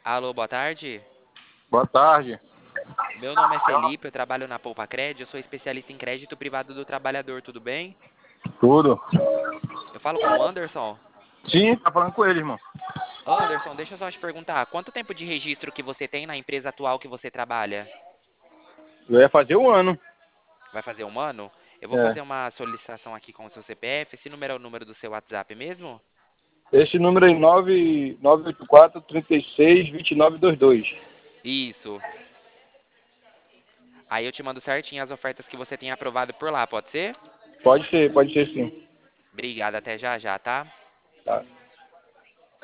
Alô, boa tarde. Boa tarde. Meu nome é Felipe, eu trabalho na Poupa Cred, eu sou especialista em crédito privado do trabalhador, tudo bem? Tudo? Eu falo com o Anderson. Sim, tá falando com ele, irmão. Anderson, deixa eu só te perguntar, quanto tempo de registro que você tem na empresa atual que você trabalha? Eu ia fazer 1 ano. Vai fazer um ano? Eu vou É. fazer uma solicitação aqui com o seu CPF. Esse número é o número do seu WhatsApp mesmo? Esse número aí, 984 36 2922. Isso. Aí eu te mando certinho as ofertas que você tem aprovado por lá, pode ser? Pode ser sim. Obrigado, até já já, tá? Tá.